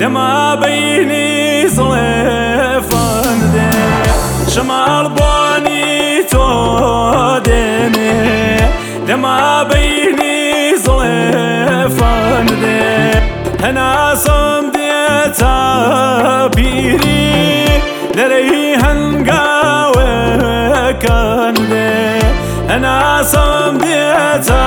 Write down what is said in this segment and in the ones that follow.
لما بيني زلفان دي شمال باني تودني لما بيني زلفان دي أنا صمديتا بيري لريهن قاوة كان دي أنا صمديتا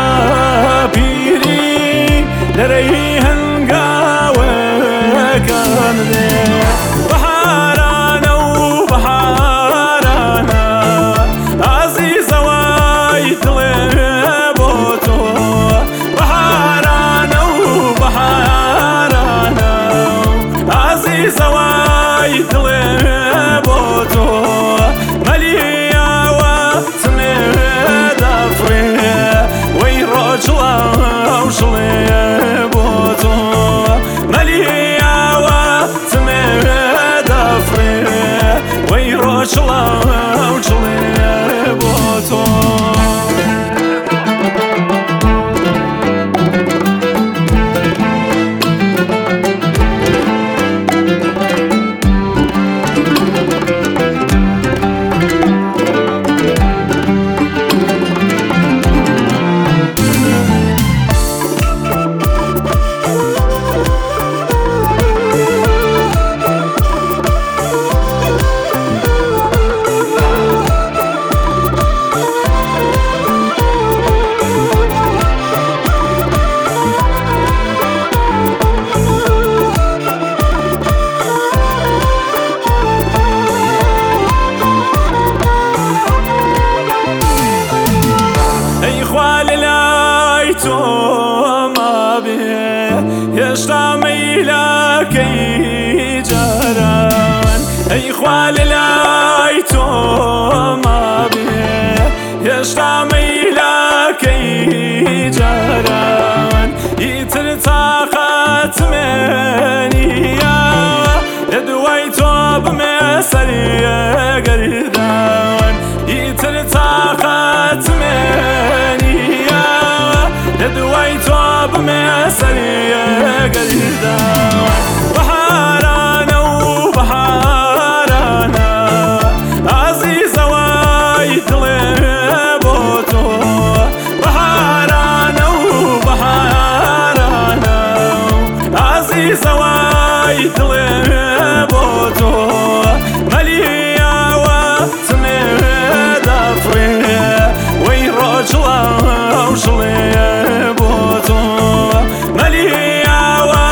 بيري لريهن قاوة كان دي بحارانا وبحارانا عزيزة وايد لبوتو بحارانا وبحارانا عزيزة وايد لبوتو مليا وتمد أفريه ويرجلا وشلبوتو مليا وتمد أفريه ويرجلا وشلبوتو يشتمي لك جران أي خوال لايتو ما بيه يشتمي لك جران يترتاقت مني لدويتو بمسري قردان يترتاقت مني لدويتو بمسري قردان بحارانا وبحارانا عزيزة وايد لبوتو بحارانا وبحارانا عزيزة وايد لبوتو مليا وتمد أفريه ويرجلا وشلبوتو مليا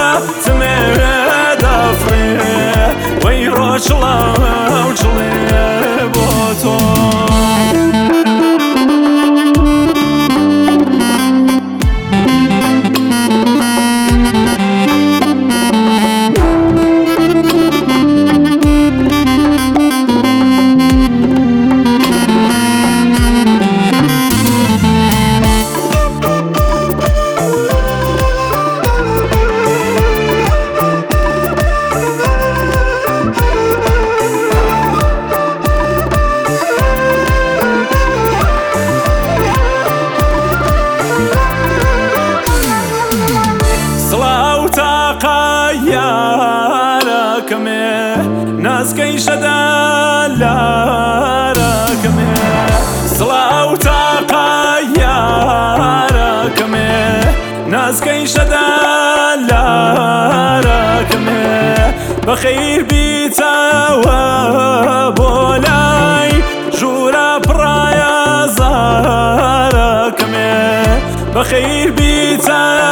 وتمد أفريه ويرجلا وشلبوتو ناس كي شدالا ركمه صلاة وتقيا ركمه ناس كي شدالا ركمه بخير بيتا وبولاي جورا برايا زاركمه بخير بيتا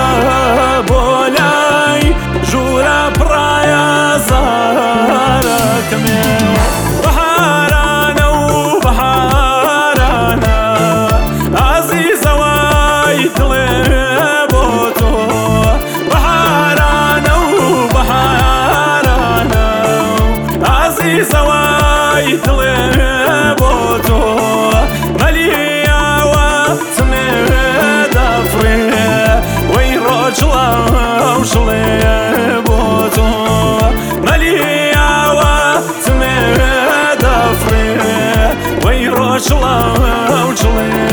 وبولاي جورا برايا زاركمه بحارانا وبحارانا عزيزة وايد لبوتو بحارانا وبحارانا عزيزة وايد لبوتو مليا وتمد أفريه ويرجلا وشلبوتو مليا وتمد أفريه ويرجلا وشلبوتو